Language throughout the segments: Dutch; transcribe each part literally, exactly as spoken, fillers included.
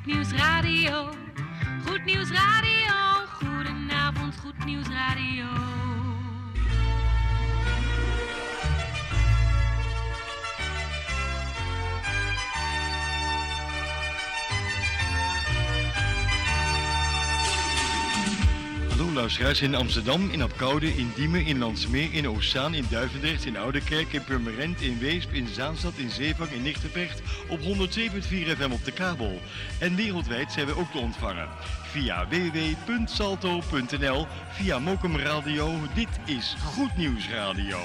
Goed Nieuws Radio. Goed Nieuws Radio. Goedenavond, Goed Nieuws Radio. Hallo luisteraars in Amsterdam, in Apkoude, in Diemen, in Landsmeer, in Oostzaan, in Duivendrecht, in Oudekerk, in Purmerend, in Weesp, in Zaanstad, in Zeevang, in Nigtevecht op honderd zeven punt vier F M op de kabel. En wereldwijd zijn we ook te ontvangen via w w w punt salto punt n l, via Mokum Radio. Dit is Goed Nieuws Radio.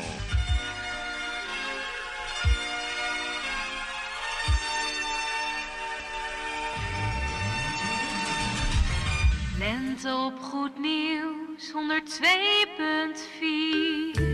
Lente op Goed Nieuws, honderd twee punt vier.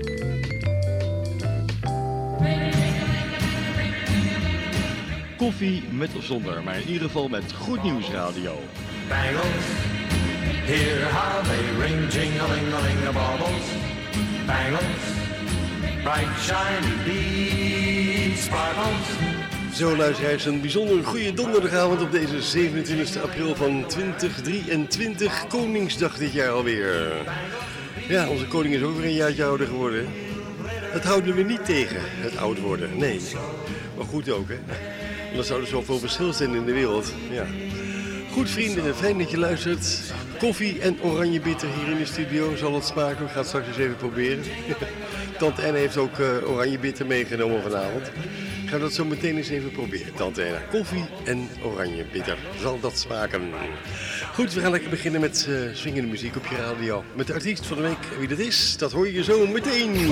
Koffie met of zonder, maar in ieder geval met Goed Nieuws Radio. Bangles, hear how they ring, jing-a-ling-a-ling, the baubles. Bangles, bright shiny beads, sparkles. Zo luisteraars, een bijzonder goede donderdagavond op deze zevenentwintigste april van twintig drieëntwintig, Koningsdag dit jaar alweer. Ja, onze koning is ook weer een jaartje ouder geworden. Dat houden we niet tegen, het oud worden, nee. Maar goed ook, hè. Want er zou er zoveel verschil zijn in de wereld, ja. Goed vrienden, fijn dat je luistert. Koffie en oranje bitter hier in de studio, zal het smaken? We gaan het straks eens even proberen. Tante Anne heeft ook uh, oranje bitter meegenomen vanavond. Gaan we dat zo meteen eens even proberen, Tante Anne. Koffie en oranje bitter, zal dat smaken? Goed, we gaan lekker beginnen met uh, swingende muziek op je radio. Met de artiest van de week, wie dat is, dat hoor je zo meteen.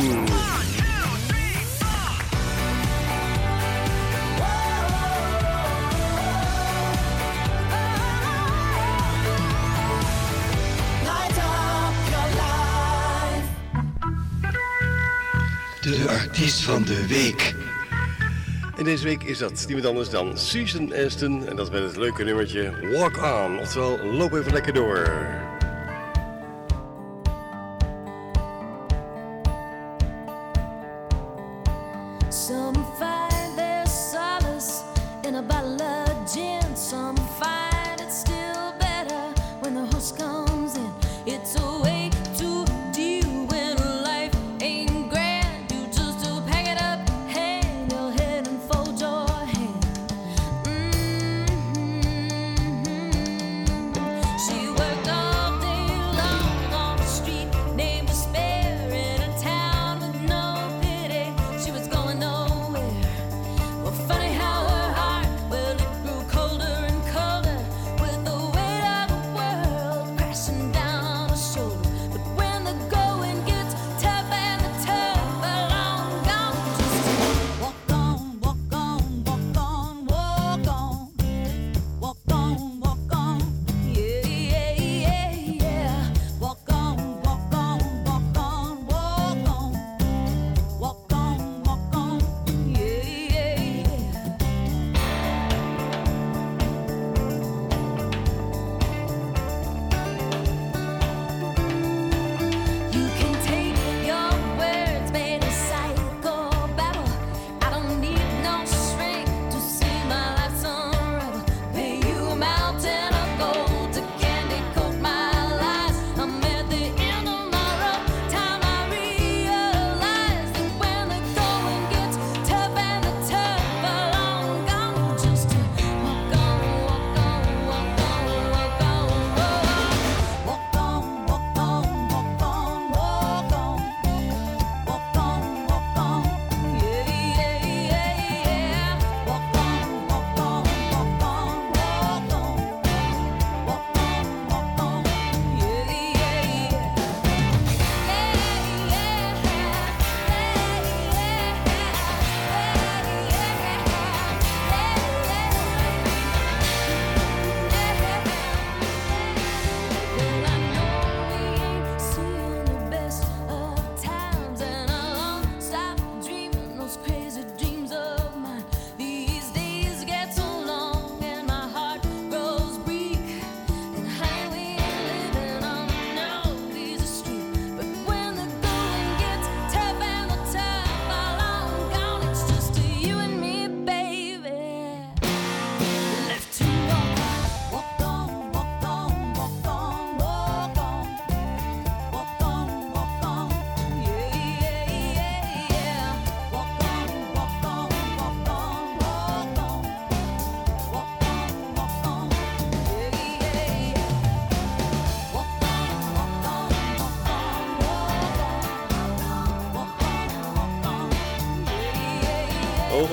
De artiest van de week. En deze week is dat niemand anders dan Susan Aston. En dat is met het leuke nummertje Walk On. Oftewel, loop even lekker door. Some find their solace in a bottle of gin. Some find it still better when the host comes in. It's a way to deal when life ain't grand. You just to pack it up, hang your head and fold your hand. Mm-hmm. She worked all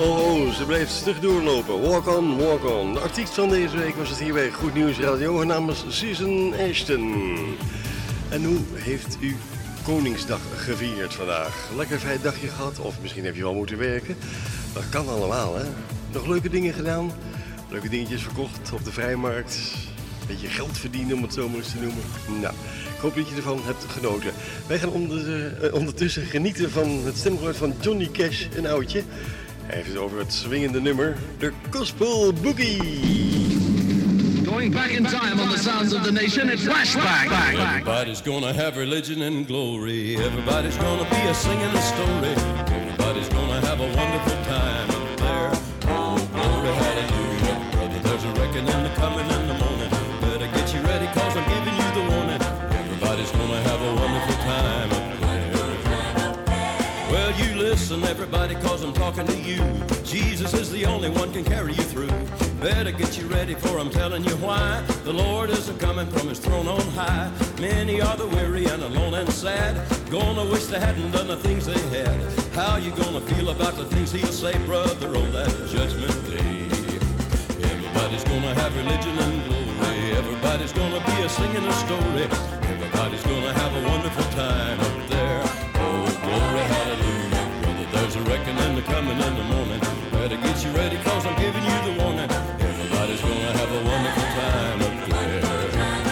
oh, oh, ze blijft stug doorlopen. Walk on, walk on. De artiest van deze week was het hier bij Goed Nieuws Radio. Haar naam is Susan Ashton. En hoe heeft u Koningsdag gevierd vandaag? Lekker vrij dagje gehad? Of misschien heb je wel moeten werken? Dat kan allemaal, hè? Nog leuke dingen gedaan? Leuke dingetjes verkocht op de vrijmarkt? Een beetje geld verdienen, om het zo maar eens te noemen? Nou, ik hoop dat je ervan hebt genoten. Wij gaan onder, uh, ondertussen genieten van het stemgeluid van Johnny Cash, een oudje. Hij heeft het over het swingende nummer, de Gospel Boogie. Going back in time on the sounds of the nation, it's flashback. Everybody's gonna have religion and glory. Everybody's gonna be a singing a story. Everybody's gonna have a wonderful time up there. Oh, glory, hallelujah. Brother, there's a reckoning coming in the morning. Better get you ready, cause I'm giving you the warning. Everybody's gonna have a wonderful time up there. Well, you listen, everybody, cause I'm talking to you. Jesus is the only one can carry you through. Better get you ready, for I'm telling you why. The Lord is a-coming from his throne on high. Many are the weary and alone and sad. Gonna wish they hadn't done the things they had. How you gonna feel about the things he'll say, brother, on that judgment day? Everybody's gonna have religion and glory. Everybody's gonna be a singing a story. Everybody's gonna have a wonderful time up there. Oh, glory, hallelujah. Brother, there's a reckoning coming in the morning. Better get you ready, cause I'm giving you the warning. Everybody's gonna have a wonderful time up there.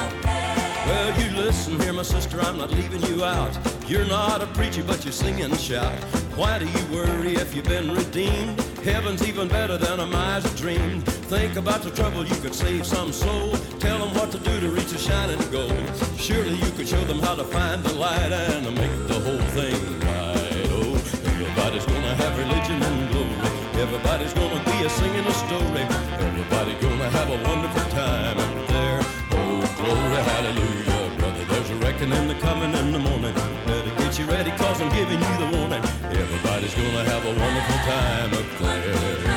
Well, you listen here, my sister, I'm not leaving you out. You're not a preacher, but you sing and shout. Why do you worry if you've been redeemed? Heaven's even better than a miser dreamed. Think about the trouble, you could save some soul. Tell them what to do to reach a shining goal. Surely you could show them how to find the light and to make the whole thing right. Oh, everybody's gonna have religion and glory. Everybody's gonna be a singing a story. Everybody's gonna have a wonderful time up there. Oh, glory, hallelujah. Brother, there's a reckoning coming in the morning. Better get you ready, cause I'm giving you the warning. Everybody's gonna have a wonderful time up there.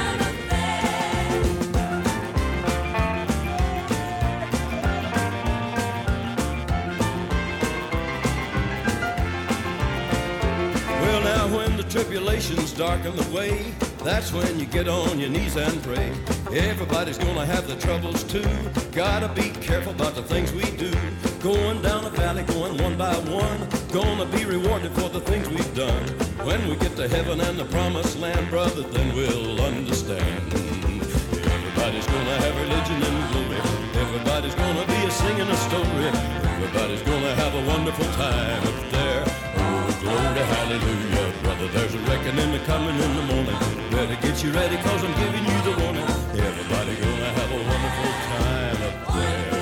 Tribulations darken the way. That's when you get on your knees and pray. Everybody's gonna have the troubles too. Gotta be careful about the things we do. Going down the valley, going one by one. Gonna be rewarded for the things we've done. When we get to heaven and the promised land, brother, then we'll understand. Everybody's gonna have religion and glory. Everybody's gonna be a singing a story. Everybody's gonna have a wonderful time up there. Oh, glory, hallelujah. Brother, there's a reckoning coming in the morning. Better get you ready, cause I'm giving you the warning. Everybody gonna have a wonderful time up there.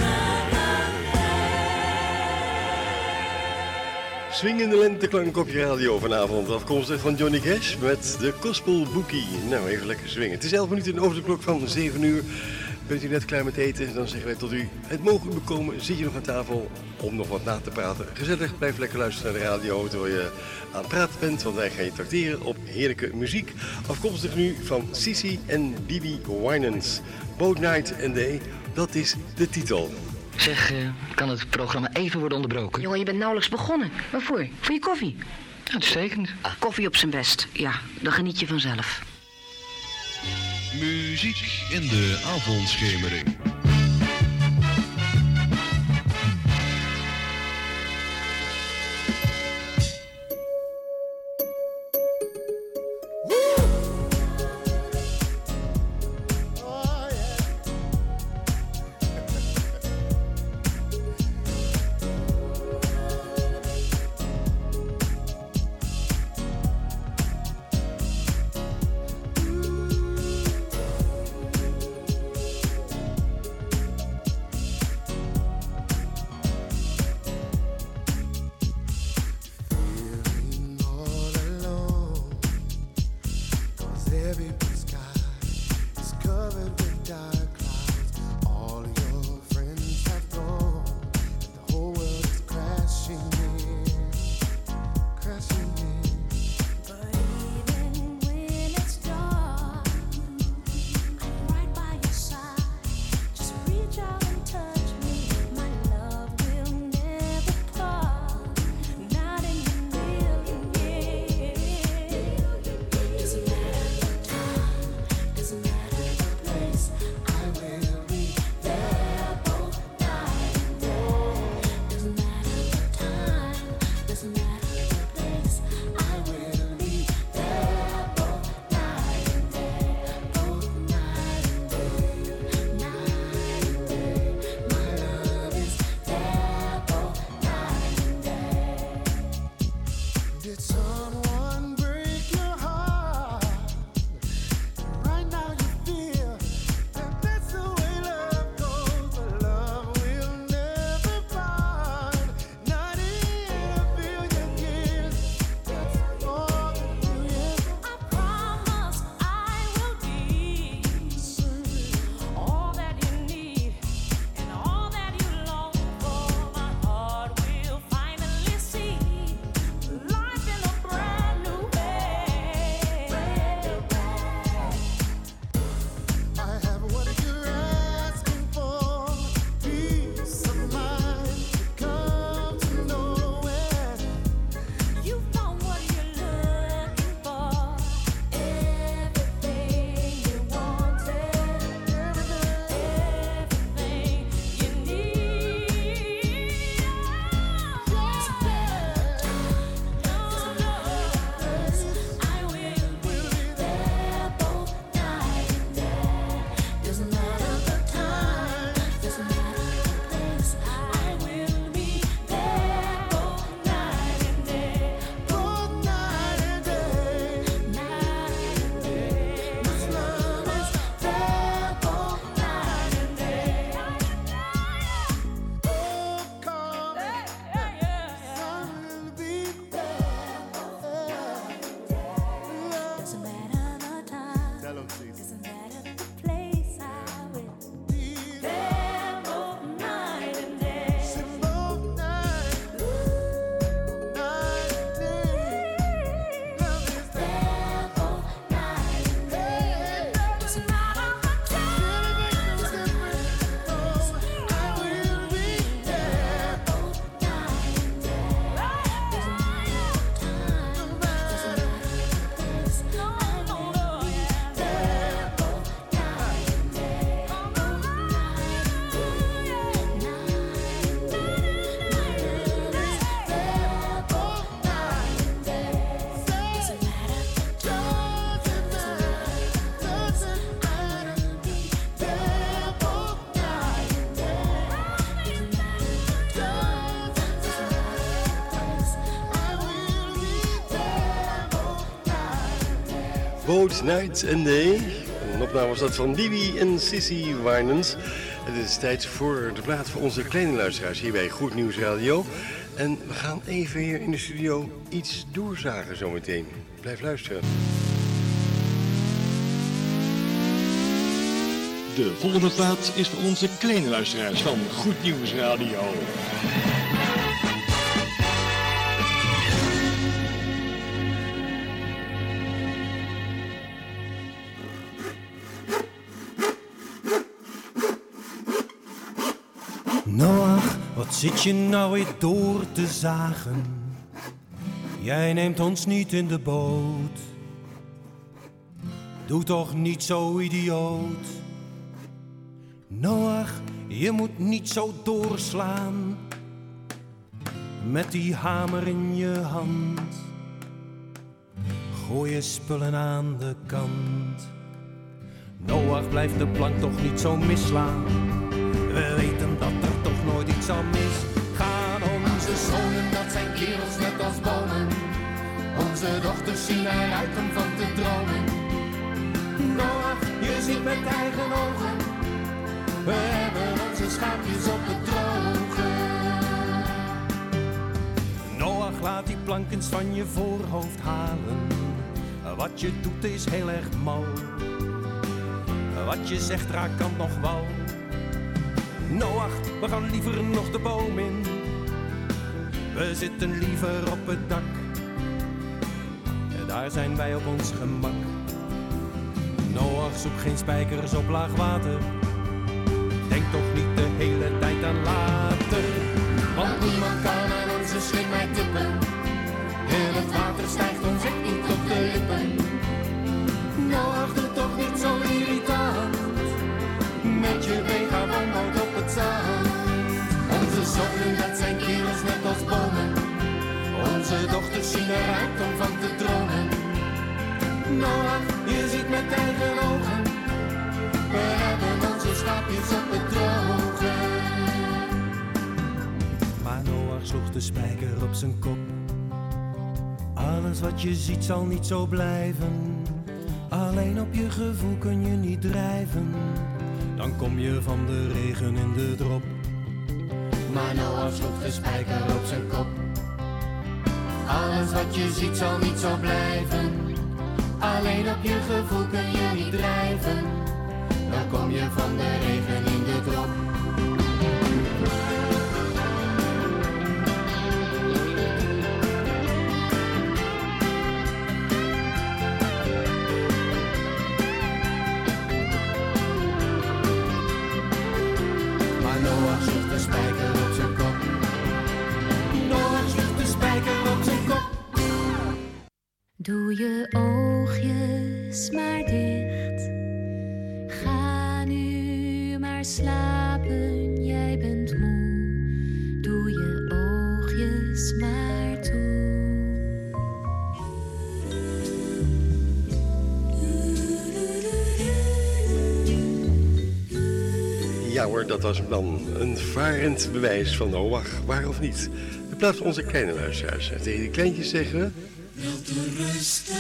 Swingende lenteklank op je radio vanavond, afkomstig van Johnny Cash met de Gospel Boogie. Nou, even lekker swingen. Het is elf minuten over de klok van zeven uur. Bent u net klaar met eten, dan zeggen wij tot u het mogen bekomen. Zit je nog aan tafel om nog wat na te praten? Gezellig, blijf lekker luisteren naar de radio terwijl je aan het praten bent. Want wij gaan je trakteren op heerlijke muziek. Afkomstig nu van Sissy en Bibi Winans. Both Night and Day, dat is de titel. Zeg, uh, kan het programma even worden onderbroken? Jongen, je bent nauwelijks begonnen. Waarvoor? Voor je koffie? Uitstekend. Ah, koffie op zijn best. Ja, dan geniet je vanzelf. Muziek in de avondschemering. Both Night and Day. Een opname was dat van Bibi en Sissy Winans. Het is tijd voor de plaat voor onze kleine luisteraars hier bij Goed Nieuws Radio. En we gaan even hier in de studio iets doorzagen zometeen. Blijf luisteren. De volgende plaat is voor onze kleine luisteraars van Goed Nieuws Radio. Noach, wat zit je nou weer door te zagen? Jij neemt ons niet in de boot. Doe toch niet zo idioot. Noach, je moet niet zo doorslaan. Met die hamer in je hand. Gooi je spullen aan de kant. Noach, blijft de plank toch niet zo misslaan. We weten dat er toch nooit iets zal misgaan. Onze zonen, dat zijn kerels net als bomen. Onze dochters zien eruit om van te dromen. Noach, je ziet met eigen ogen. We hebben onze schaapjes op het droge. Noach, laat die plank eens van je voorhoofd halen. Wat je doet is heel erg mal. Wat je zegt raakt kant nog wal. Noach, we gaan liever nog de boom in. We zitten liever op het dak. Daar zijn wij op ons gemak. Noach, zoek geen spijkers op laag water. Denk toch niet de hele tijd aan later. Want niemand kan aan onze slimheid tippen. En het water stijgt ons echt niet op de lippen. Noach, doe toch niet zo irritant. Met je mega-woonboot op het zand. Onze zonen, dat zijn kerels net als bomen. Onze dochters zien eruit om van te dromen. Noach, je ziet met eigen ogen. We hebben onze schaapjes op het droge. Maar Noach sloeg de spijker op zijn kop. Alles wat je ziet zal niet zo blijven. Alleen op je gevoel kun je niet drijven. Dan kom je van de regen in de drop. Maar Noach sloeg de spijker op zijn kop. Alles wat je ziet zal niet zo blijven. Alleen op je gevoel kun je niet drijven. Dan kom je van de regen in de drop. Maar Noach sloeg de spijker op zijn kop. Noach sloeg de spijker op zijn kop. Doe je oogjes maar dicht. Ga nu maar slapen, jij bent moe. Doe je oogjes maar toe. Ja hoor, dat was hem dan. Een varend bewijs van Noach, waar of niet. In plaats van onze kleine luisteraars. En tegen die kleintjes zeggen we... Wel te rusten.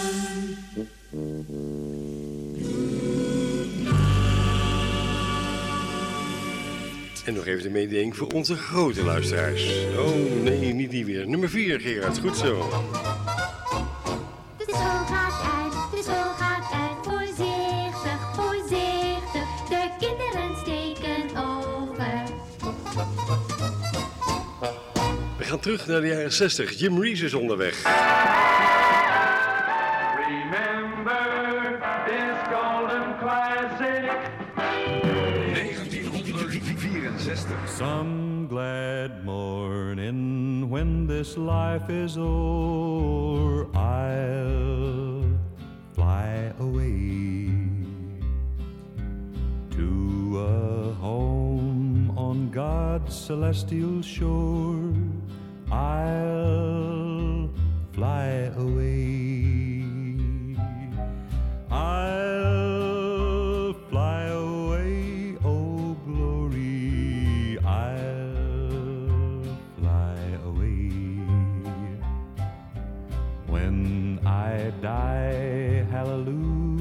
En nog even de mededeling voor onze grote luisteraars. Oh nee, niet die weer. Nummer vier, Gerard. Goed zo. De school gaat uit, de school gaat uit. Voorzichtig, voorzichtig. De kinderen steken over. We gaan terug naar de jaren zestig. Jim Reeves is onderweg. Remember this golden classic. negentienhonderdvierenzestig. Some glad morning when this life is o'er, I'll fly away to a home on God's celestial shore. I'll fly away. I'll fly away, oh glory, I'll fly away. When I die, hallelujah,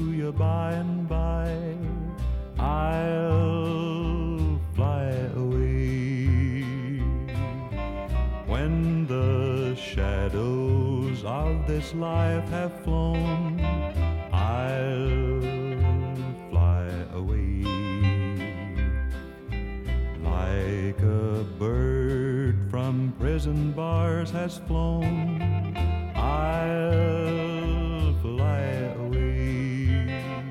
this life have flown, I'll fly away. Like a bird from prison bars has flown, I'll fly away.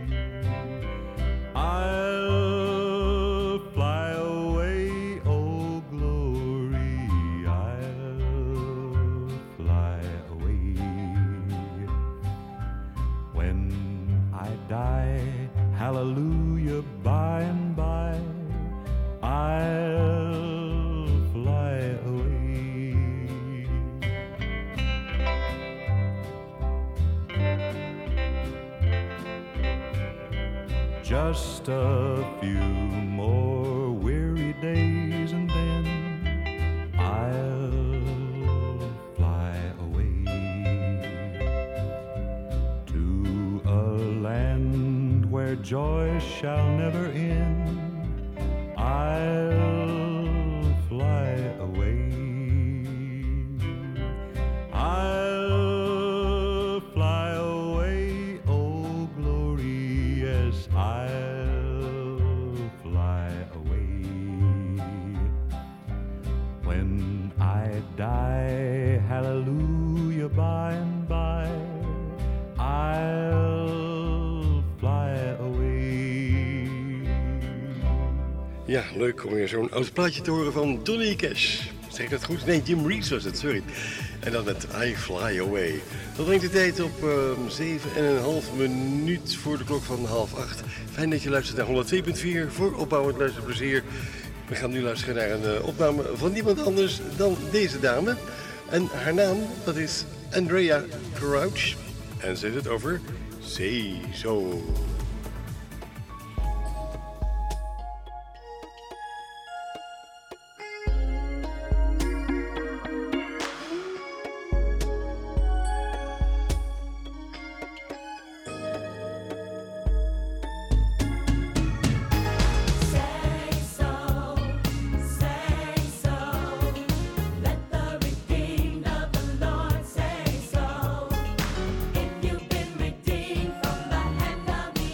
I'll fly away, oh glory, I'll fly away. When I die, hallelujah, by and by, I'll fly away. Just a few more weary days and then I'll fly away to a land where joy shall never end. I'll fly away. I'll fly away, oh glory, yes, I'll fly away. When I die, hallelujah, by and by, I'll fly away. Ja, leuk om weer zo'n oud plaatje te horen van Johnny Cash. Zeg ik dat goed? Nee, Jim Reeves was het, sorry. En dan met I Fly Away. Dat brengt de tijd op uh, zeven en een half minuut voor de klok van half acht. Fijn dat je luistert naar honderd twee punt vier voor opbouwend luisterplezier. We gaan nu luisteren naar een uh, opname van niemand anders dan deze dame. En haar naam, dat is Andrea Crouch. En ze heeft het over Say So. If you've been redeemed from the hand of the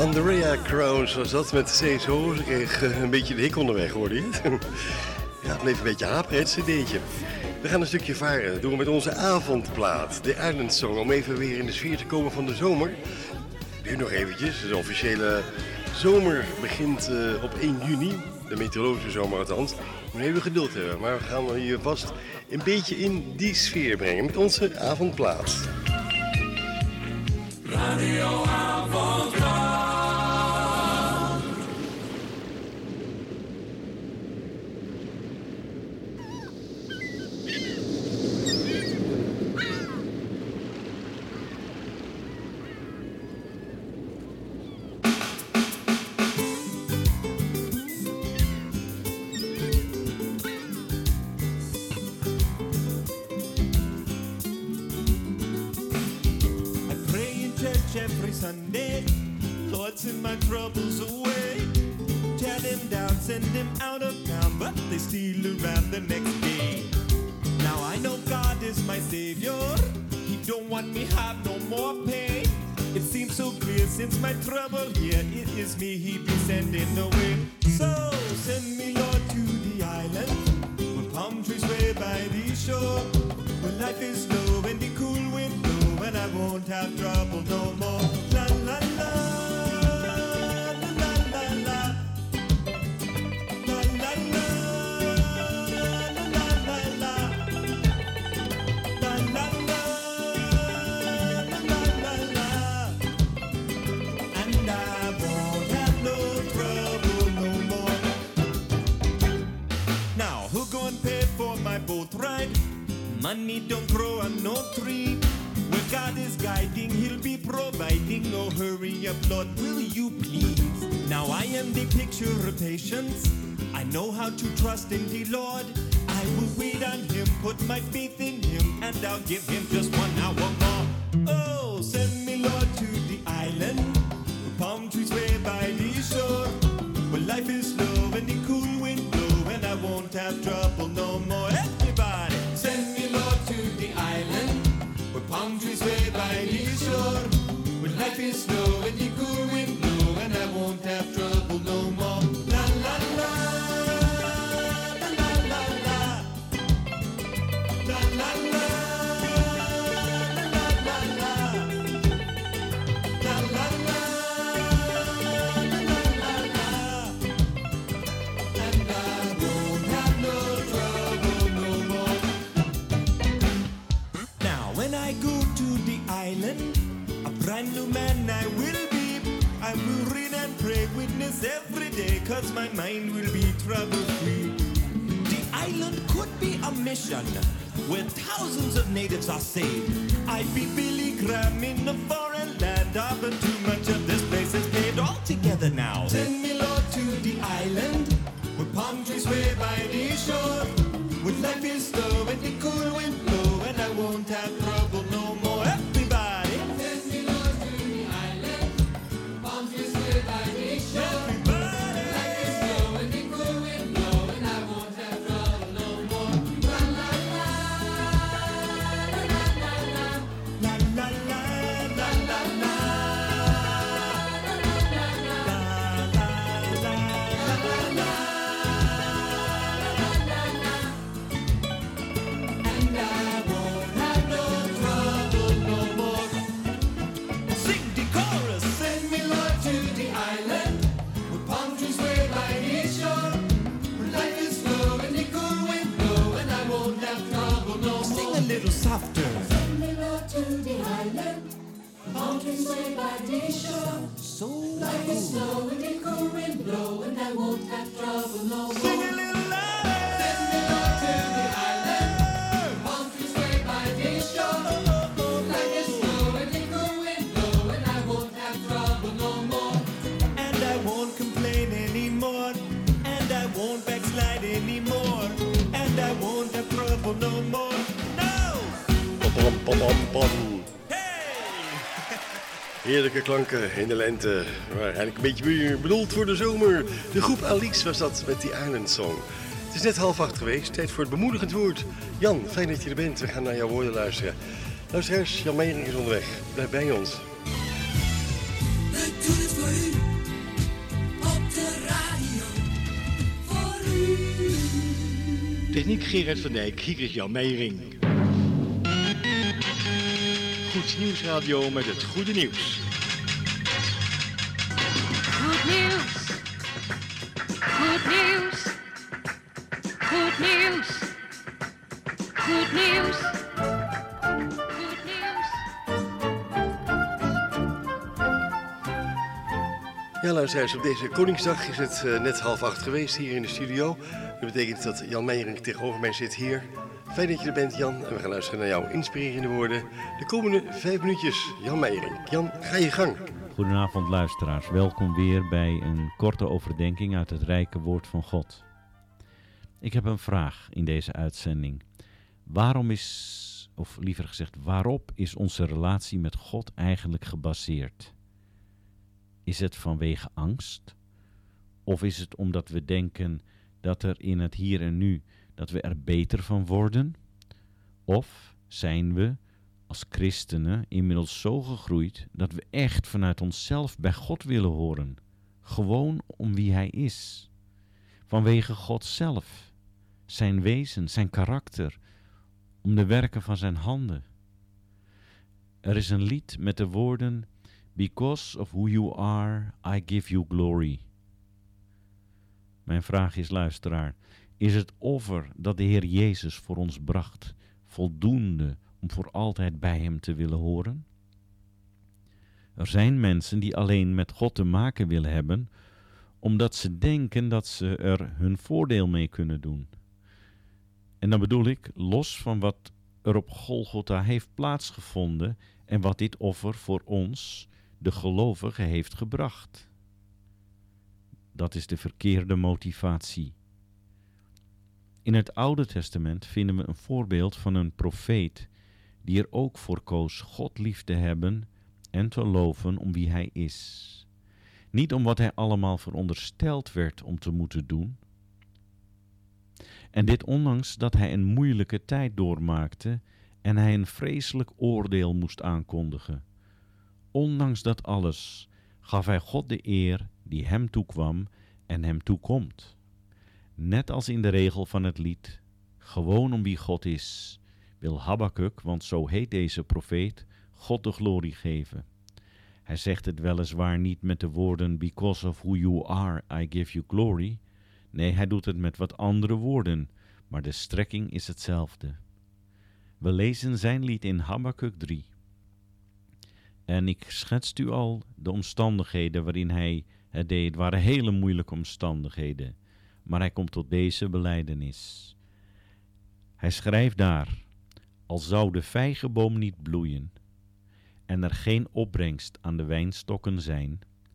Andrea Crowns was dat met C S O. Ze kreeg uh, een beetje de hik onderweg, hoorde je het? Ja, het bleef een beetje haperen, het cd'tje. We gaan een stukje varen. Dat doen we met onze avondplaat, de Island Song. Om even weer in de sfeer te komen van de zomer. Nu nog eventjes. De officiële zomer begint uh, op één juni. De meteorologische zomer althans. We moeten even geduld hebben. Maar we gaan hier vast een beetje in die sfeer brengen. Met onze avondplaat. Radio Avondplaat. Every Sunday, Lord, send my troubles away. Tear them down, send them out of town, but they steal around the next day. Now I know God is my savior. He don't want me have no more pain. It seems so clear since my trouble here, it is me he be sending away. So send me, Lord, to the island where palm trees sway by the shore, where life is slow and the cool wind blow, and I won't have trouble no more. La la la, la la la la, la la la, la la la la, la la la, la la la, and I won't have no trouble no more. Now who go and pay for my boat ride? Money don't grow on no tree. Where God is guiding, He'll be providing. No hurry up, Lord, will you please? Now I am the picture of patience. I know how to trust in the Lord. I will wait on Him, put my faith in Him, and I'll give Him just one hour more. Oh, send me, Lord, to the island where palm trees sway by the shore, where life is slow and the cool wind blow, and I won't have trouble no more. Everybody, send me, Lord, to the island where palm trees sway by the shore, where life is slow and the cool wind blow, and I won't have trouble no more. La la la, la la la la, la la la, la la la, la la la, la la la, and I won't have no trouble no more. Now when I go to the island, a brand new man I will be. I will read and pray, witness every day, cause my mind will be trouble free. The island could be a mission where thousands of natives are saved. I'd be Billy Graham in a foreign land, ah, but too much of this place is paid all together now. Send me, Lord, to the island where palm trees sway by the shore, where life is slow and the cool wind blow, and I won't have trouble no more. Everybody, send me, Lord, to the island, palm trees sway by the shore. Everybody, life is slow and the cool wind blow, and I won't have trouble no more. La la la, la la la, la la la, la la la, la la la, la la la. And I won't have no trouble no more. Sing the chorus. Send me, Lord, to the island where palm trees sway by the shore, where life is slow and the cool wind blow, and I won't have trouble no more. Sing a little softer. Send me, Lord, to the island where palm trees sway by the shore, so life is slow and the cool wind blow, and I won't have trouble no more. Sing a little louder. Send me, Lord, to the island where palm trees sway by the shore, life is slow and the cool wind blow, and I won't have trouble no more. And I won't complain anymore, and I won't backslide anymore, and I won't have trouble no more. No! Pom, pom, pom, pom. Heerlijke klanken in de lente, maar eigenlijk een beetje meer bedoeld voor de zomer. De groep Alix was dat met die Island Song. Het is net half acht geweest, tijd voor het bemoedigend woord. Jan, fijn dat je er bent, we gaan naar jouw woorden luisteren. Luisteraars, Jan Meijering is onderweg, blijf bij ons. Ik doe het voor u. Techniek Gerard van Dijk, hier is Jan Meijering. Goed Nieuwsradio met het goede nieuws. Goed nieuws. Goed nieuws. Goed nieuws. Goed nieuws. Goed nieuws. Ja, luisteraars, op deze Koningsdag is het uh, net half acht geweest hier in de studio. Dat betekent dat Jan Meijering tegenover mij zit hier. Fijn dat je er bent, Jan. En we gaan luisteren naar jouw inspirerende woorden. De komende vijf minuutjes, Jan Meijering. Jan, ga je gang. Goedenavond, luisteraars. Welkom weer bij een korte overdenking uit het rijke woord van God. Ik heb een vraag in deze uitzending. Waarom is, of liever gezegd, waarop is onze relatie met God eigenlijk gebaseerd? Is het vanwege angst? Of is het omdat we denken dat er in het hier en nu, dat we er beter van worden? Of zijn we als christenen inmiddels zo gegroeid dat we echt vanuit onszelf bij God willen horen? Gewoon om wie Hij is. Vanwege God zelf, zijn wezen, zijn karakter, om de werken van zijn handen. Er is een lied met de woorden: Because of who you are, I give you glory. Mijn vraag is, luisteraar, is het offer dat de Heer Jezus voor ons bracht voldoende om voor altijd bij Hem te willen horen? Er zijn mensen die alleen met God te maken willen hebben, omdat ze denken dat ze er hun voordeel mee kunnen doen. En dan bedoel ik, los van wat er op Golgotha heeft plaatsgevonden en wat dit offer voor ons, de gelovigen, heeft gebracht. Dat is de verkeerde motivatie. In het Oude Testament vinden we een voorbeeld van een profeet die er ook voor koos God lief te hebben en te loven om wie hij is. Niet om wat hij allemaal verondersteld werd om te moeten doen. En dit ondanks dat hij een moeilijke tijd doormaakte en hij een vreselijk oordeel moest aankondigen. Ondanks dat alles gaf hij God de eer die hem toekwam en hem toekomt. Net als in de regel van het lied, gewoon om wie God is, wil Habakuk, want zo heet deze profeet, God de glorie geven. Hij zegt het weliswaar niet met de woorden because of who you are, I give you glory. Nee, hij doet het met wat andere woorden, maar de strekking is hetzelfde. We lezen zijn lied in Habakuk drie. En ik schetst u al de omstandigheden waarin hij het deed. Het waren hele moeilijke omstandigheden. Maar hij komt tot deze belijdenis. Hij schrijft daar: al zou de vijgenboom niet bloeien en er geen opbrengst aan de wijnstokken zijn,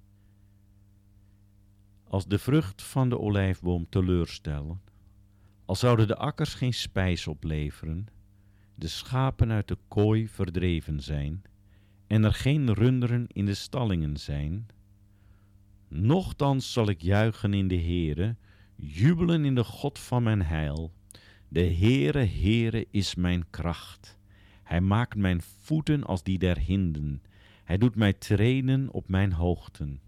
als de vrucht van de olijfboom teleurstellen, al zouden de akkers geen spijs opleveren, de schapen uit de kooi verdreven zijn en er geen runderen in de stallingen zijn, nochtans zal ik juichen in de Heere, jubelen in de God van mijn heil. De Heere, Heere is mijn kracht. Hij maakt mijn voeten als die der hinden. Hij doet mij treden op mijn hoogten.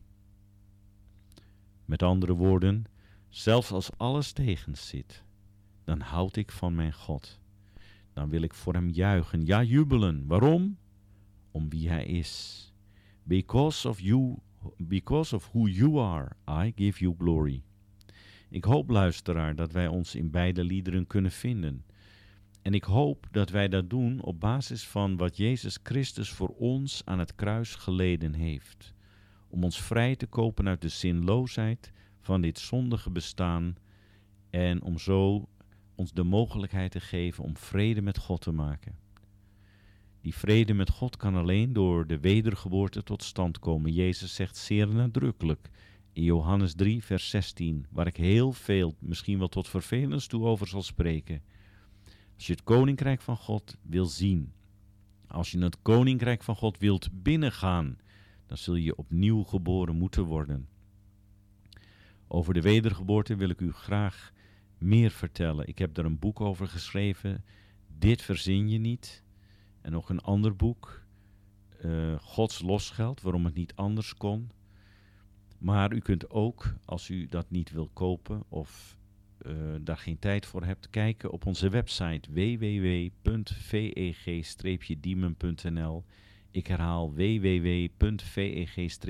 Met andere woorden, zelfs als alles tegenzit, dan houd ik van mijn God. Dan wil ik voor hem juichen, ja jubelen. Waarom? Om wie hij is. Because of you, because of who you are, I give you glory. Ik hoop, luisteraar, dat wij ons in beide liederen kunnen vinden. En ik hoop dat wij dat doen op basis van wat Jezus Christus voor ons aan het kruis geleden heeft. Om ons vrij te kopen uit de zinloosheid van dit zondige bestaan en om zo ons de mogelijkheid te geven om vrede met God te maken. Die vrede met God kan alleen door de wedergeboorte tot stand komen. Jezus zegt zeer nadrukkelijk in Johannes drie vers zestien, waar ik heel veel, misschien wel tot vervelens toe over zal spreken. Als je het koninkrijk van God wil zien, als je het koninkrijk van God wilt binnengaan, dan zul je opnieuw geboren moeten worden. Over de wedergeboorte wil ik u graag meer vertellen. Ik heb daar een boek over geschreven, Dit verzin je niet. En nog een ander boek, uh, Gods losgeld, waarom het niet anders kon. Maar u kunt ook, als u dat niet wil kopen of uh, daar geen tijd voor hebt, kijken op onze website w w w punt v e g diemen punt n l. Ik herhaal w w w punt v e g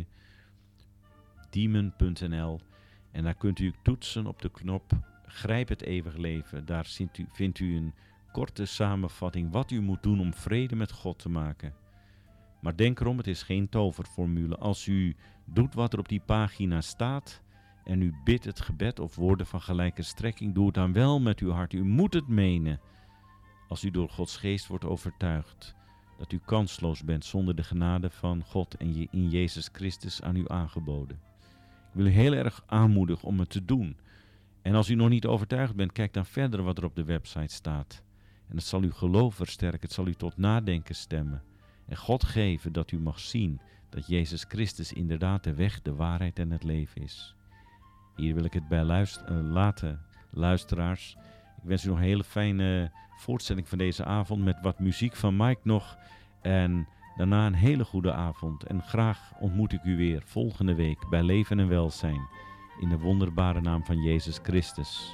diemen punt n l. En daar kunt u toetsen op de knop Grijp het eeuwig leven. Daar vindt u, vindt u een korte samenvatting wat u moet doen om vrede met God te maken. Maar denk erom, het is geen toverformule. Als u doet wat er op die pagina staat en u bidt het gebed of woorden van gelijke strekking, doe het dan wel met uw hart. U moet het menen. Als u door Gods geest wordt overtuigd dat u kansloos bent zonder de genade van God en je in Jezus Christus aan u aangeboden. Ik wil u heel erg aanmoedigen om het te doen. En als u nog niet overtuigd bent, kijk dan verder wat er op de website staat. En het zal uw geloof versterken, het zal u tot nadenken stemmen. En God geven dat u mag zien dat Jezus Christus inderdaad de weg, de waarheid en het leven is. Hier wil ik het bij luister- uh, laten, luisteraars. Ik wens u nog een hele fijne voortzetting van deze avond met wat muziek van Mike nog. En daarna een hele goede avond. En graag ontmoet ik u weer volgende week bij Leven en Welzijn. In de wonderbare naam van Jezus Christus.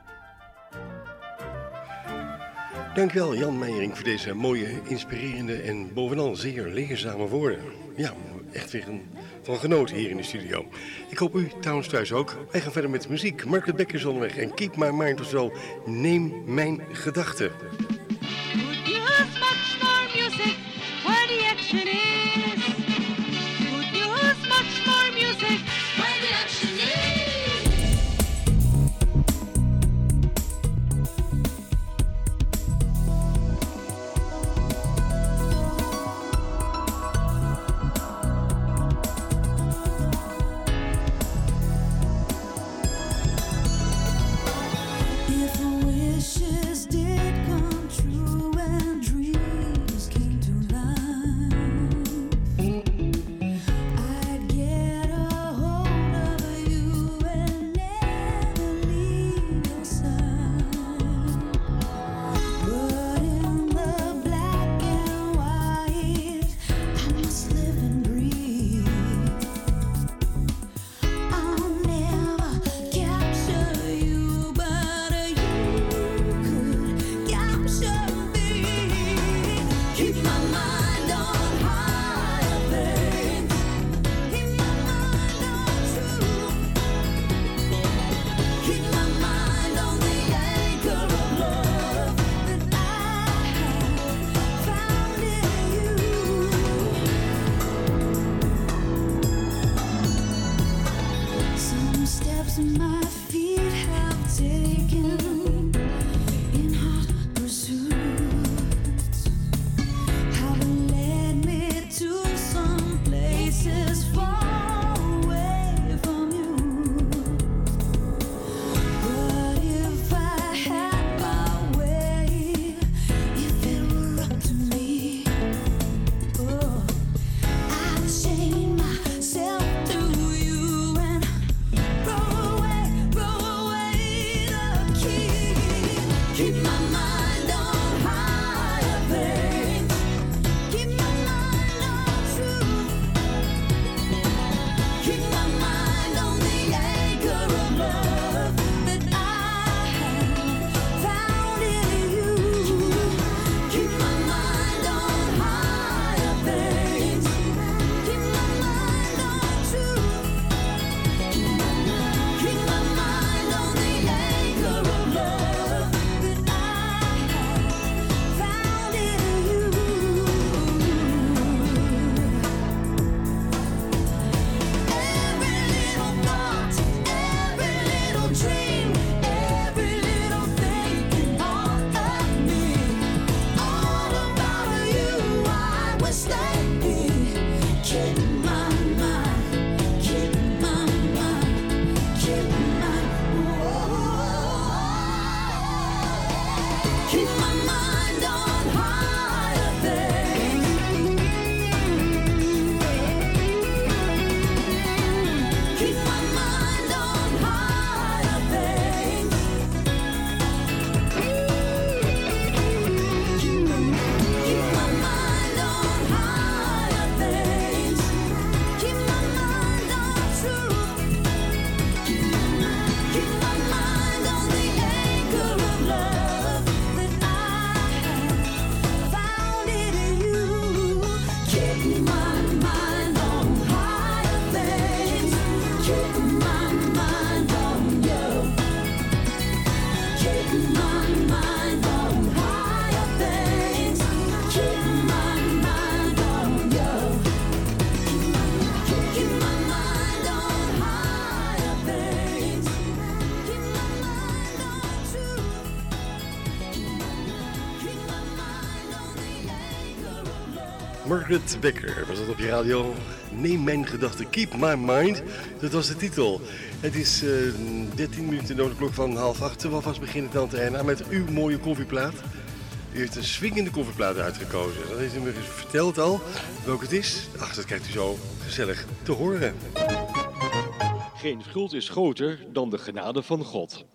Dankjewel Jan Meijering voor deze mooie, inspirerende en bovenal zeer leerzame woorden. Ja, echt weer een, van genoten hier in de studio. Ik hoop u trouwens thuis ook. Wij gaan verder met muziek. Margaret Beck is onderweg en Keep My Mind, oftewel Neem Mijn Gedachten. Could use much more music where the action is. Could use much more music where the action is. If wishes did come true. Margaret Becker was dat op je radio. Neem mijn gedachten, keep my mind. Dat was de titel. Het is uh, dertien minuten door de klok van half acht. We alvast beginnen Tante Erna met uw mooie koffieplaat. U heeft een swingende koffieplaat uitgekozen. Dat heeft u me verteld al. Welke het is? Ach, dat krijgt u zo gezellig te horen. Geen schuld is groter dan de genade van God.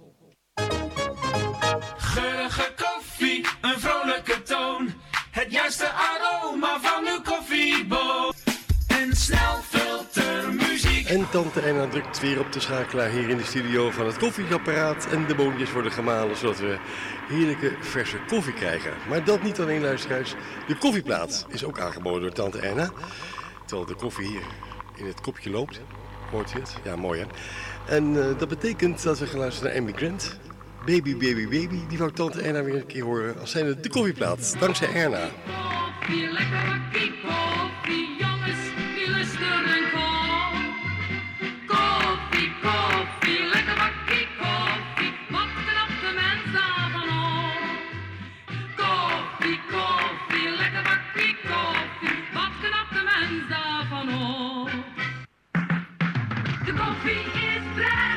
Geurige koffie, een vrolijke toon. Het juiste aroma van uw koffieboon. En snelfiltermuziek. En Tante Erna drukt weer op de schakelaar hier in de studio van het koffieapparaat. En de boontjes worden gemalen zodat we heerlijke verse koffie krijgen. Maar dat niet alleen, luisteraars. De koffieplaat is ook aangeboden door Tante Erna. Terwijl de koffie hier in het kopje loopt. Hoort u het? Ja, mooi hè. En uh, dat betekent dat we gaan luisteren naar Amy Grant. Baby, baby, baby. Die wou Tante Erna weer een keer horen als zijnde de koffieplaat. Dankzij Erna. Koffie, lekker bakkie koffie, jongens, die lusten en kom. Koffie, koffie, lekker bakkie koffie, wat knapt de mens daarvan op? Koffie, koffie, lekker bakkie koffie, wat knapt de mens daarvan op? De koffie is vrij.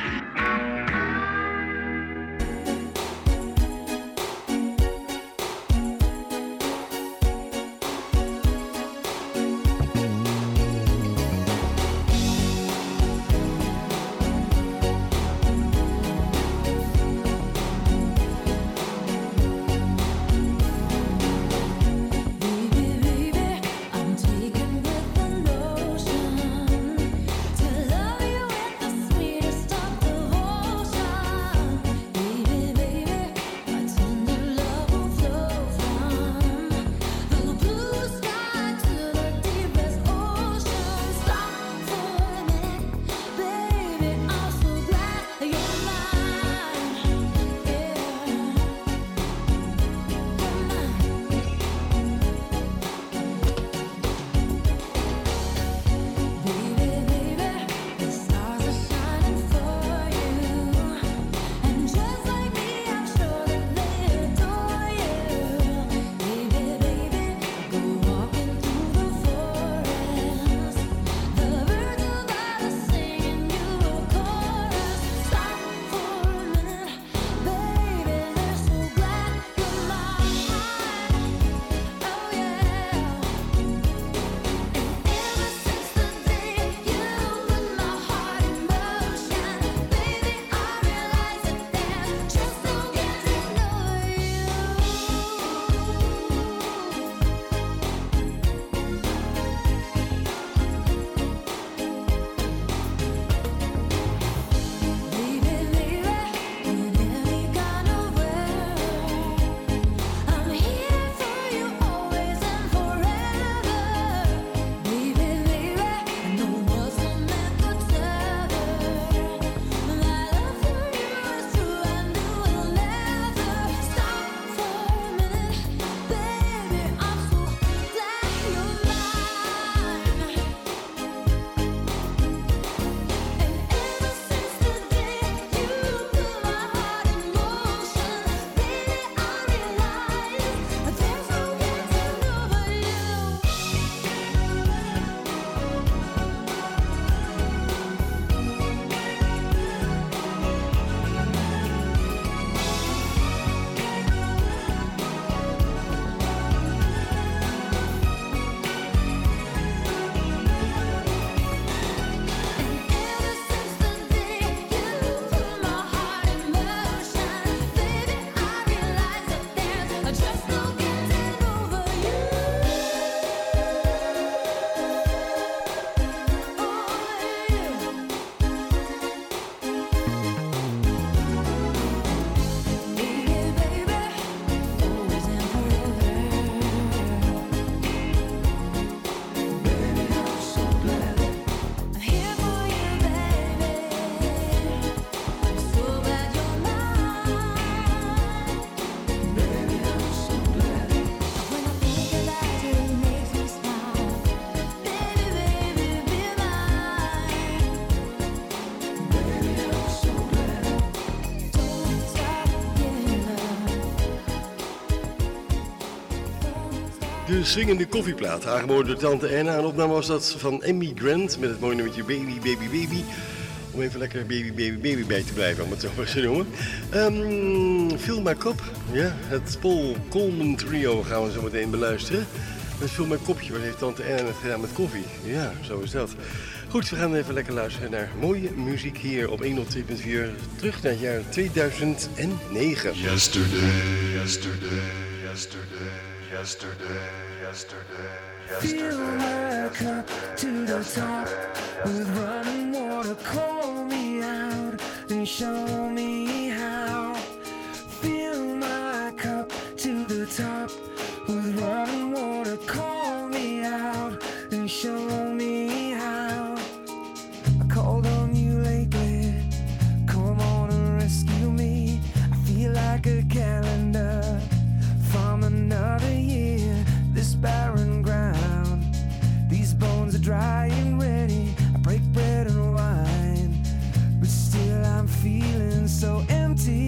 de swingende koffieplaat. Aangeboden door Tante Anna. Een opname was dat van Emmy Grant met het mooie nummertje Baby, Baby, Baby. Om even lekker Baby, Baby, Baby bij te blijven, om het zo maar te noemen. Um, Fill My Cup. Ja, het Paul Coleman Trio gaan we zo meteen beluisteren. Met Fill My Cupje, wat heeft Tante Anna het gedaan met koffie? Ja, zo is dat. Goed, we gaan even lekker luisteren naar mooie muziek hier op honderdtwee punt vier. Terug naar het jaar tweeduizend negen. Yesterday, yesterday, yesterday, yesterday, yesterday, yesterday. Fill my cup to the top with running water. Call me out and show me how. Fill my cup to the top with running water. Call me out and show me how. I called on you lately. Come on and rescue me. I feel like a calendar from another year. This barren ground, these bones are dry and ready. I break bread and wine, but still I'm feeling so empty.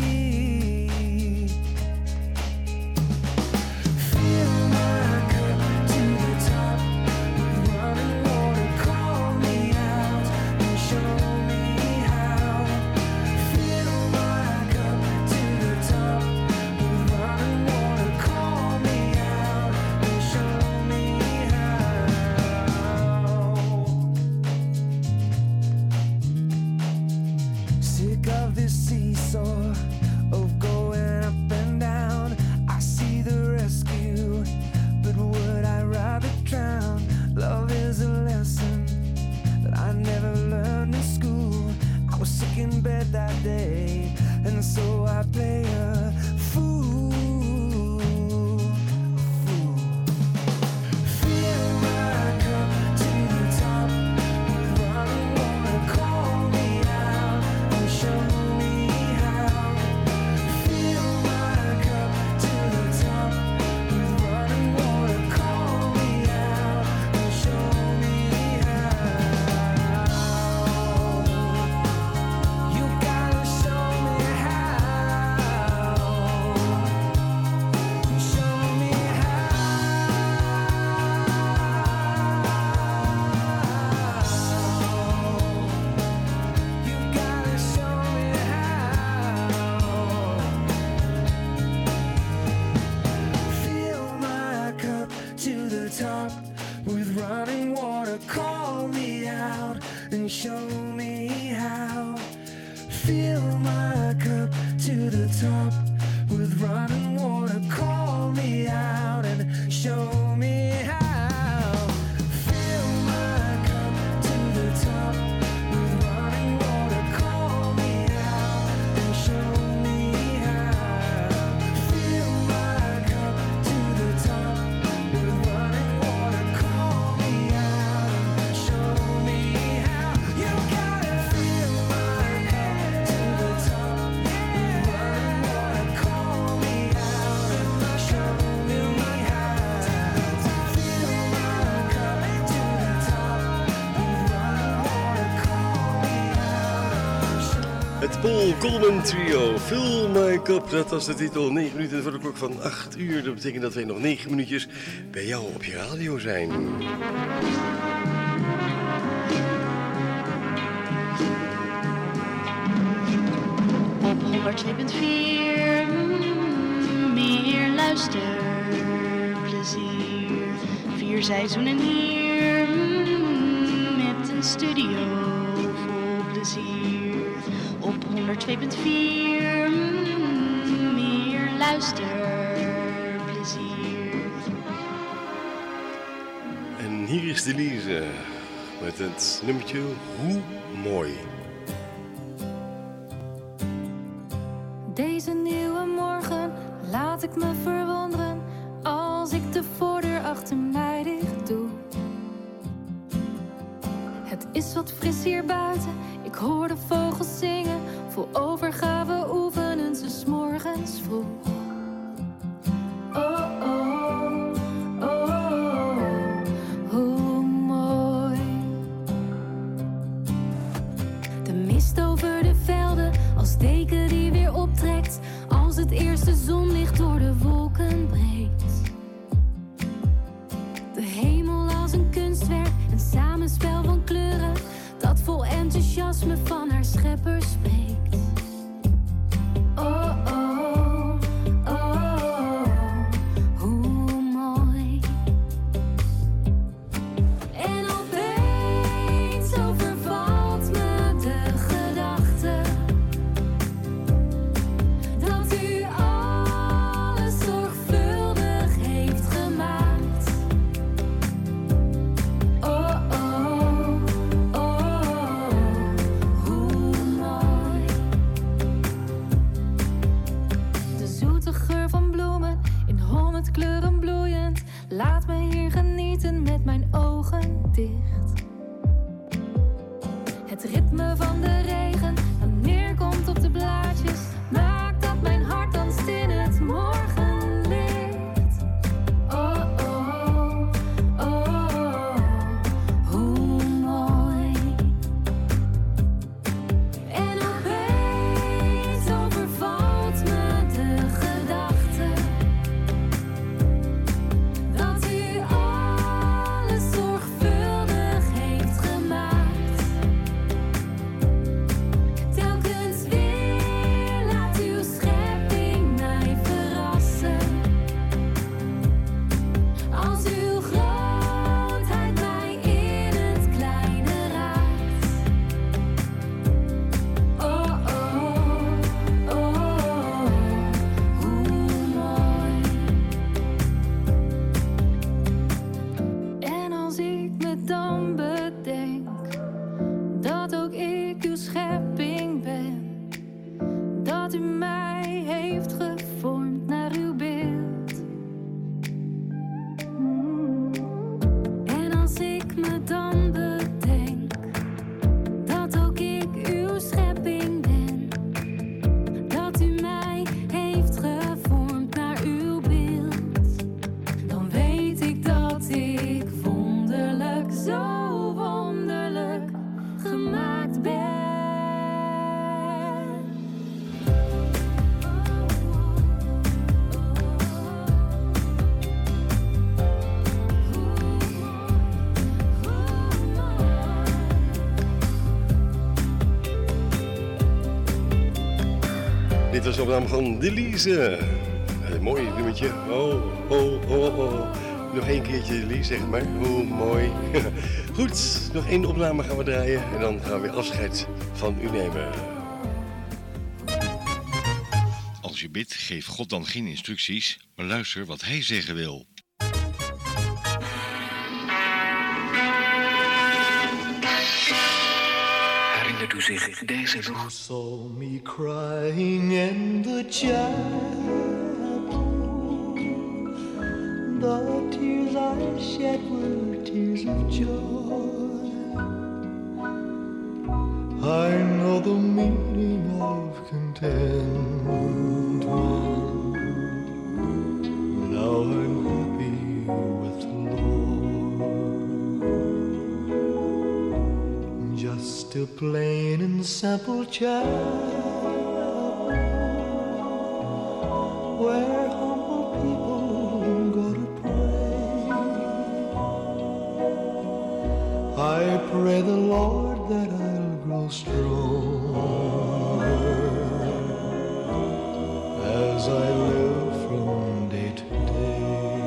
Fill my cup to the top with running water. Call me out and show me how. Fill my cup to the top with running water. Call me out and show me how. Sick of this seesaw of going up and down. I see the rescue, but would I rather drown? Love is a lesson that I never learned in school. I was sick in bed that day, and so I play a fool. fool. Fill my cup to the top with running water. Call me out and show me how. Fill my cup to the top with running water. Call me out and show me how. You gotta show me how. Show me how. You gotta show me how. Fill my cup to the top with running water. Call me out and show me how. Fill my cup to the top with running water. Call me out and show me how. Fill my cup to the top with running water. Call me out and show me how. Fill my cup to the top with running water. Call me out and show me how. You gotta fill my cup to the top with running water. Call me out and show me how. Fill my cup to the top with running water. Call me out and show me. Het Paul Coleman Trio, Fill My Cup, dat was de titel. negen minuten voor de klok van acht uur. Dat betekent dat wij nog negen minuutjes bij jou op je radio zijn. Op honderdtwee punt vier, mm, meer luisterplezier. Vier seizoenen hier, mm, met een studio vol plezier. Op honderdtwee punt vier, mm, meer luisterplezier. En hier is Delise met het nummertje Hoe Mooi. Deze nieuwe morgen laat ik me verwonderen als ik de voordeur achter mij dicht doe. Het is wat fris hier buiten, ik hoor de vogels zingen. Vol overgave oefenen ze 's morgens vroeg. Oh, oh, oh, oh, hoe mooi. De mist over de velden als deken die weer optrekt. Als het eerste zonlicht door de wolken breekt. als me van haar schepper spreekt. Oh, oh, oh, oh, hoe mooi. En opeens overvalt me de gedachte dat u alles zorgvuldig heeft gemaakt. Oh, oh, oh, hoe mooi. De zoete geur van bloemen in honderd kleuren bloeiend laat me hier genieten met mijn ogen dicht. Het ritme van de regen dat neerkomt op de blaadjes maakt dat mijn hart danst in het morgenlicht. Oh, oh, oh, hoe mooi. En opeens overvalt me de gedachte dat u alles zorgvuldig heeft gemaakt. Telkens weer laat uw schepping mij verrassen. Als uw grootheid mij in het kleine raakt. Oh, oh, oh, hoe mooi. En als ik me dan bedenk dat ook ik uw schepping ben, dat u mij heeft gevormd naar uw beeld. Mm. En als ik me dan bedenk dat ook ik uw schepping ben, dat u mij heeft gevormd naar uw beeld, dan weet ik dat ik wonderlijk, zo wonderlijk gemaakt ben. Dit was de opname van Delise. Een mooi nummertje. Oh, oh, oh, oh. Nog één keertje Delise, zeg maar. Hoe mooi. Goed, nog één opname gaan we draaien. En dan gaan we weer afscheid van u nemen. Als je bidt, geef God dan geen instructies, maar luister wat hij zeggen wil. Herinnert u zich deze nog? Saw me crying in the chapel. The tears I shed were tears of joy. I know the meaning of contentment. Now I'm happy with the Lord. Just a plain and simple child where humble people go to pray. I pray the Lord that I'll grow stronger as I live from day to day.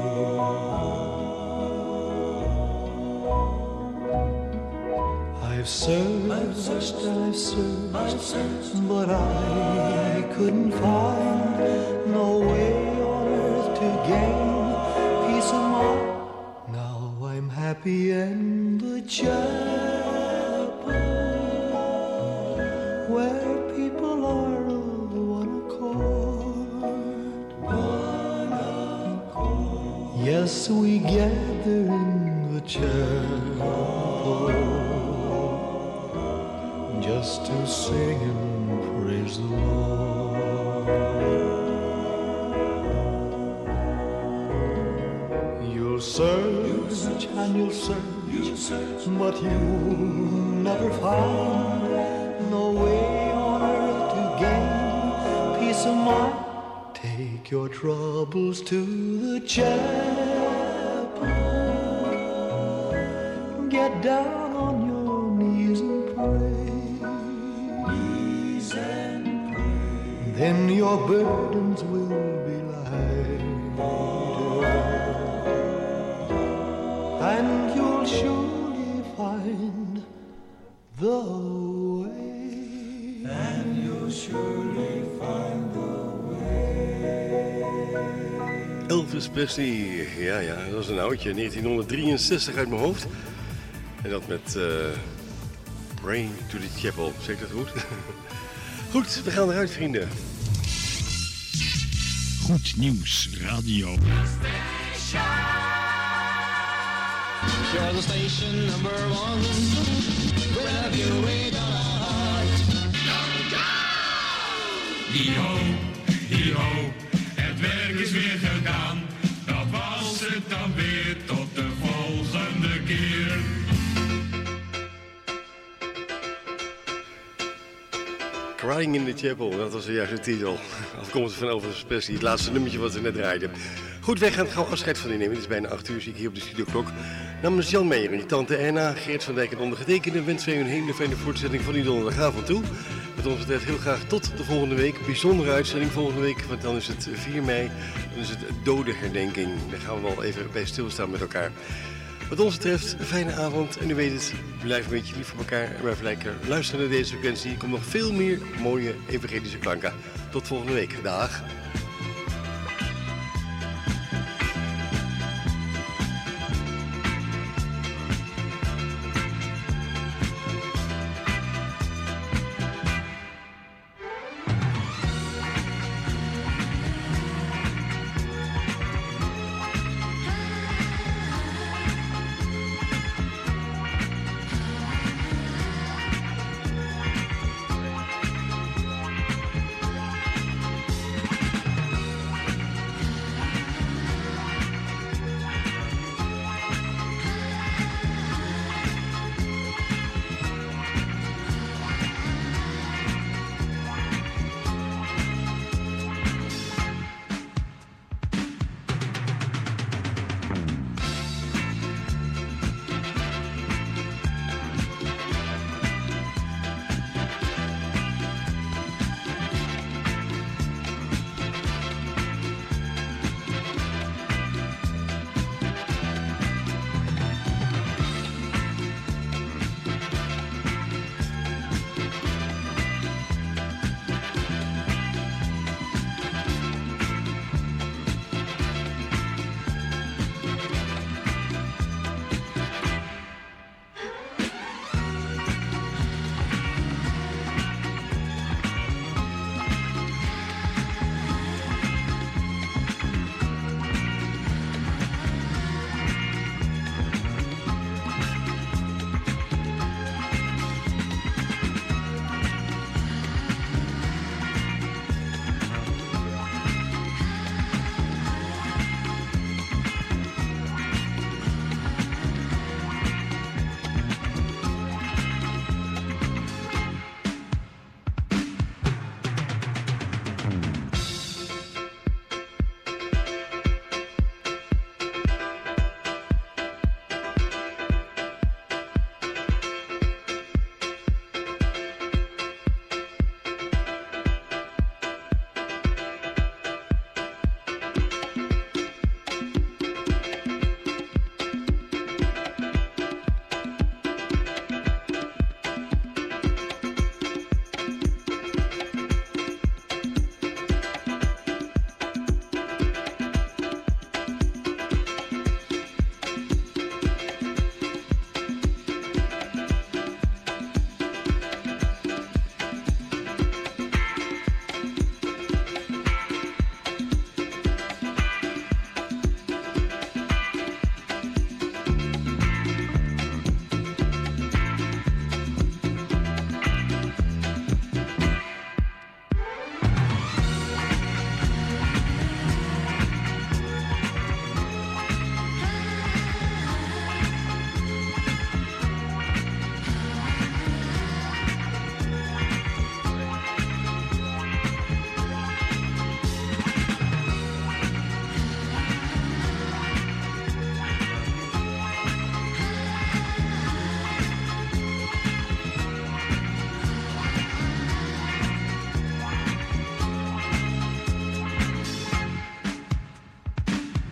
I've searched, I've searched, I've searched, I've searched, but I couldn't find no way on earth to gain peace of mind. Now I'm happy in the chapel where people are of one accord. One accord. Yes, we gather in the chapel just to sing and praise the Lord. You'll search and you'll search, but you'll never find no way on earth to gain peace of mind. Take your troubles to the chapel. Get down on your knees and pray. then your burdens will be lighter, and you'll surely find the way, and you'll surely find the way. Elvis Presley, ja ja, dat is een oudje, negentien drieënzestig uit mijn hoofd. En dat met uh, Pray to the Chapel, zeg ik dat goed? Goed, we gaan eruit, vrienden. Goed nieuws, radio. You're the station number one. Wherever you wait on a heart. Hi-ho, hi-ho, het werk is weer gedaan. Dat was het dan weer, tot de volgende keer. Crying in the Chapel, dat was de juiste titel. Afkomstig van Elvis Presley, het laatste nummertje wat we net draaiden. Goed, wij gaan gauw afscheid van u nemen. Het is bijna acht uur, zie ik hier op de studioklok. Namens Jan Meijer en je tante Erna, Geert van Dijk en ondergetekende wensen wij u een hele fijne voortzetting van die donderdagavond toe. Wat ons betreft heel graag tot de volgende week. Bijzondere uitzending volgende week, want dan is het vier mei. Dan is het dodenherdenking. Daar gaan we wel even bij stilstaan met elkaar. Wat ons betreft, een fijne avond. En u weet het, blijf een beetje lief voor elkaar. En blijf lekker luisteren naar deze frequentie. Er komt nog veel meer mooie evangelische klanken. Tot volgende week. Dag.